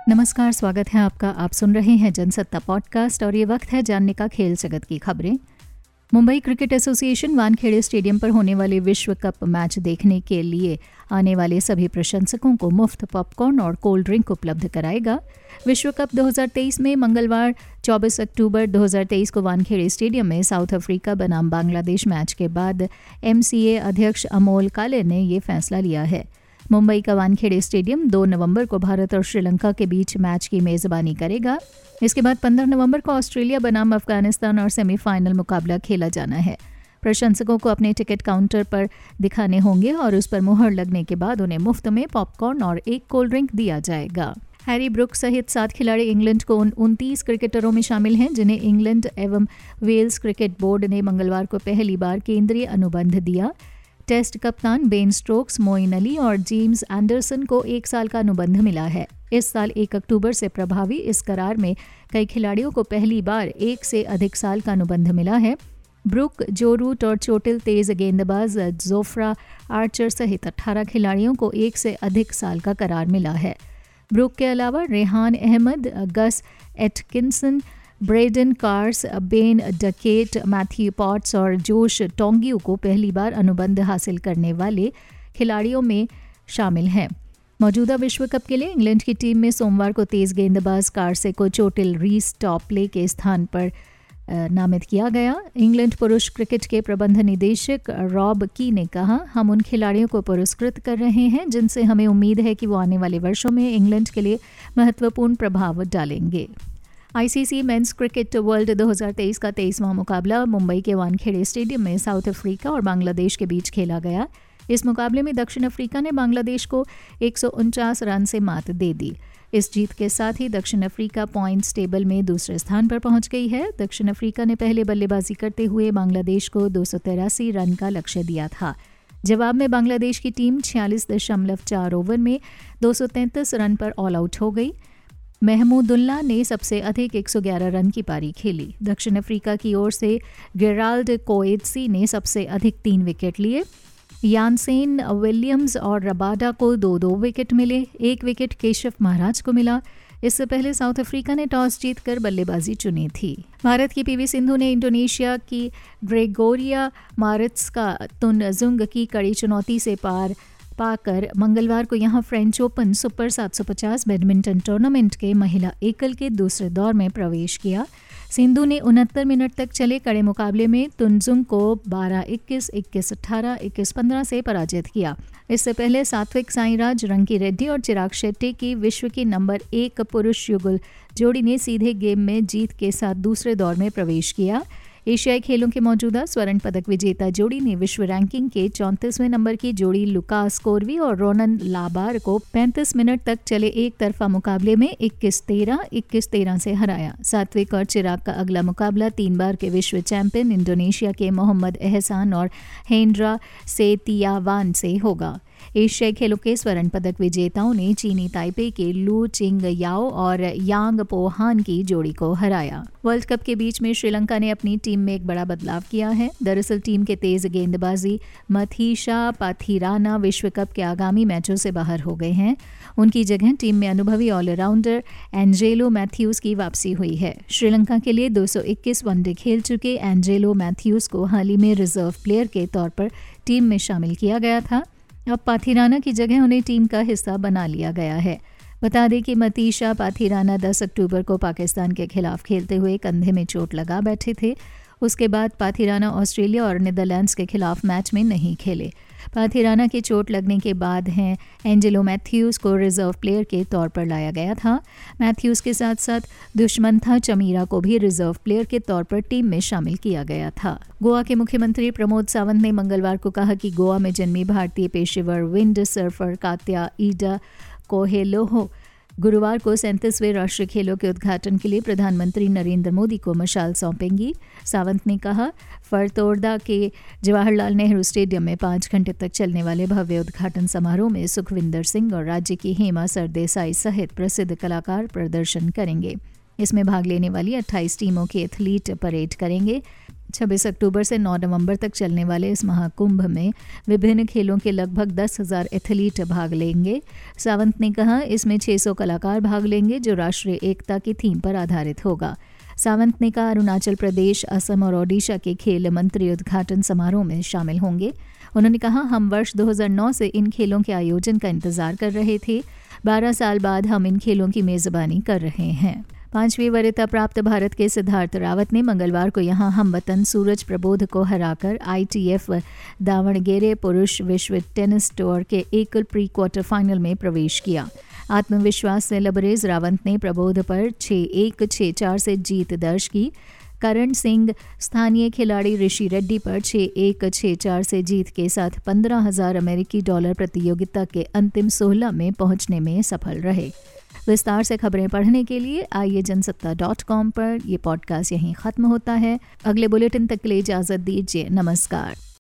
नमस्कार, स्वागत है आपका। आप सुन रहे हैं जनसत्ता पॉडकास्ट और ये वक्त है जानने का खेल जगत की खबरें। Mumbai cricket association Wankhede stadium पर होने वाले विश्व कप मैच देखने के लिए आने वाले सभी प्रशंसकों को मुफ्त पॉपकॉर्न और कोल्ड ड्रिंक उपलब्ध कराएगा। विश्व कप 2023 में मंगलवार 24 अक्टूबर 2023 को वानखेड़े स्टेडियम में साउथ अफ्रीका बनाम बांग्लादेश मैच के बाद MCA अध्यक्ष अमोल काले ने ये फैसला लिया है। मुंबई का वानखेड़े स्टेडियम 2 नवंबर को भारत और श्रीलंका के बीच मैच की मेज़बानी करेगा। इसके बाद 15 नवंबर को ऑस्ट्रेलिया बनाम अफगानिस्तान और सेमीफाइनल मुकाबला खेला जाना है। प्रशंसकों को अपने टिकट काउंटर पर दिखाने होंगे और उस पर मुहर लगने के बाद उन्हें मुफ्त में पॉपकॉर्न और एक कोल्ड ड्रिंक दिया जाएगा। हैरी ब्रुक सहित 7 खिलाड़ी इंग्लैंड को उन 29 क्रिकेटरों में शामिल हैं जिन्हें इंग्लैंड एवं वेल्स क्रिकेट बोर्ड ने मंगलवार को पहली बार केंद्रीय अनुबंध दिया। टेस्ट कप्तान बेन स्टोक्स, मोइन अली और जेम्स एंडरसन को 1 साल का अनुबंध मिला है। इस साल 1 अक्टूबर से प्रभावी इस करार में कई खिलाड़ियों को पहली बार 1 से अधिक साल का अनुबंध मिला है। ब्रुक, जो रूट और चोटिल तेज गेंदबाज जोफ्रा आर्चर सहित 18 खिलाड़ियों को 1 से अधिक साल का करार मिला है। ब्रुक के अलावा Rehan Ahmed, Gus Atkinson, Brydon Carse, Ben Duckett, Matthew Potts और जोश टोंगियो को पहली बार अनुबंध हासिल करने वाले खिलाड़ियों में शामिल हैं। मौजूदा विश्व कप के लिए इंग्लैंड की टीम में सोमवार को तेज गेंदबाज कार्से को चोटिल रीस टॉपले के स्थान पर नामित किया गया। इंग्लैंड पुरुष क्रिकेट के प्रबंध निदेशक रॉब की ने कहा, हम उन खिलाड़ियों को पुरस्कृत कर रहे हैं जिनसे हमें उम्मीद है कि वो आने वाले वर्षों में इंग्लैंड के लिए महत्वपूर्ण प्रभाव डालेंगे। ICC मेंस क्रिकेट वर्ल्ड 2023 का 23वां मुकाबला मुंबई के वानखेड़े स्टेडियम में साउथ अफ्रीका और बांग्लादेश के बीच खेला गया। इस मुकाबले में दक्षिण अफ्रीका ने बांग्लादेश को 149 रन से मात दे दी। इस जीत के साथ ही दक्षिण अफ्रीका पॉइंट्स टेबल में दूसरे स्थान पर पहुंच गई है। दक्षिण अफ्रीका ने पहले बल्लेबाजी करते हुए बांग्लादेश को 283 रन का लक्ष्य दिया था। जवाब में बांग्लादेश की टीम 46.4 ओवर में 233 रन पर ऑल आउट हो गई। महमूदुल्लाह ने सबसे अधिक 111 रन की पारी खेली। दक्षिण अफ्रीका की ओर से गेराल्ड कोएत्सी ने सबसे अधिक 3 विकेट लिए। यानसेन विलियम्स और रबाडा को 2-2 विकेट मिले। 1 विकेट केशव महाराज को मिला। इससे पहले साउथ अफ्रीका ने टॉस जीतकर बल्लेबाजी चुनी थी। भारत की PV सिंधु ने इंडोनेशिया की ग्रेगोरिया मारित्स्का तुनजुंग की कड़ी चुनौती से पाकर मंगलवार को यहां French Open Super 750 badminton tournament के महिला एकल के दूसरे दौर में प्रवेश किया। सिंधु ने 69 मिनट तक चले कड़े मुकाबले में तुनजुंग को 12-21, 21-18, 21-15 से पराजित किया। इससे पहले सात्विक साईराज, रंकी रेड्डी और चिराग शेट्टी की विश्व की नंबर 1 पुरुष युगल जोड़ी ने सीधे गेम में जीत के साथ दूसरे दौर में प्रवेश किया। एशियाई खेलों के मौजूदा स्वर्ण पदक विजेता जोड़ी ने विश्व रैंकिंग के 34वें नंबर की जोड़ी लुकास कोरवी और रोनन लाबार को 35 मिनट तक चले एक तरफा मुकाबले में 21-13, 21-13 से हराया। सात्विक और चिराग का अगला मुकाबला 3 बार के विश्व चैंपियन इंडोनेशिया के मोहम्मद एहसान और हेंड्रा सेतियावान से होगा। एशियाई खेलों के स्वर्ण पदक विजेताओं ने चीनी ताइपे के लू चिंग याओ और यांग पोहान की जोड़ी को हराया। वर्ल्ड कप के बीच में श्रीलंका ने अपनी टीम में एक बड़ा बदलाव किया है। दरअसल टीम के तेज गेंदबाजी मथीशा पाथिराना विश्व कप के आगामी मैचों से बाहर हो गए हैं। उनकी जगह टीम में अनुभवी ऑलराउंडर एंजेलो मैथ्यूज की वापसी हुई है। श्रीलंका के लिए 221 वनडे खेल चुके एंजेलो मैथ्यूज को हाल ही में रिजर्व प्लेयर के तौर पर टीम में शामिल किया गया था। अब पाथिराना की जगह उन्हें टीम का हिस्सा बना लिया गया है। बता दें कि मतीशा पाथिराना 10 अक्टूबर को पाकिस्तान के खिलाफ खेलते हुए कंधे में चोट लगा बैठे थे। उसके बाद पाथिराना ऑस्ट्रेलिया और नीदरलैंड्स के खिलाफ मैच में नहीं खेले। पाथिराना की चोट लगने के बाद हैं एंजेलो मैथ्यूज को रिजर्व प्लेयर के तौर पर लाया गया था। मैथ्यूज के साथ साथ दुष्मंथा चमीरा को भी रिजर्व प्लेयर के तौर पर टीम में शामिल किया गया था। गोवा के मुख्यमंत्री प्रमोद सावंत ने मंगलवार को कहा कि गोवा में जन्मी भारतीय पेशेवर विंड सर्फर कात्या ईडा कोहेलोहो गुरुवार को 37वें राष्ट्रीय खेलों के उद्घाटन के लिए प्रधानमंत्री नरेंद्र मोदी को मशाल सौंपेंगी। सावंत ने कहा, फरतोरदा के जवाहरलाल नेहरू स्टेडियम में 5 घंटे तक चलने वाले भव्य उद्घाटन समारोह में सुखविंदर सिंह और राज्य की हेमा सरदेसाई सहित प्रसिद्ध कलाकार प्रदर्शन करेंगे। इसमें भाग लेने वाली 28 टीमों के एथलीट परेड करेंगे। 26 अक्टूबर से 9 नवंबर तक चलने वाले इस महाकुंभ में विभिन्न खेलों के लगभग 10,000 एथलीट भाग लेंगे। सावंत ने कहा, इसमें 600 कलाकार भाग लेंगे जो राष्ट्रीय एकता की थीम पर आधारित होगा। सावंत ने कहा, अरुणाचल प्रदेश, असम और ओडिशा के खेल मंत्री उद्घाटन समारोह में शामिल होंगे। उन्होंने कहा, हम वर्ष 2009 से इन खेलों के आयोजन का इंतजार कर रहे थे। 12 साल बाद हम इन खेलों की मेजबानी कर रहे हैं। 5वीं वरीयता प्राप्त भारत के सिद्धार्थ रावत ने मंगलवार को यहां हमवतन सूरज प्रबोध को हराकर ITF दावणगेरे पुरुष विश्व टेनिस टूर के एकल प्री क्वार्टर फाइनल में प्रवेश किया। आत्मविश्वास से लबरेज रावत ने प्रबोध पर 6-1, 6-4 से जीत दर्ज की। करण सिंह स्थानीय खिलाड़ी ऋषि रेड्डी पर 6-1, 6-4 से जीत के साथ 15,000 अमेरिकी डॉलर प्रतियोगिता के अंतिम 16 में पहुंचने में सफल रहे। विस्तार से खबरें पढ़ने के लिए आइए जनसत्ता.com पर। यह पॉडकास्ट यहीं ख़त्म होता है। अगले बुलेटिन तक के लिए इजाज़त दीजिए। नमस्कार।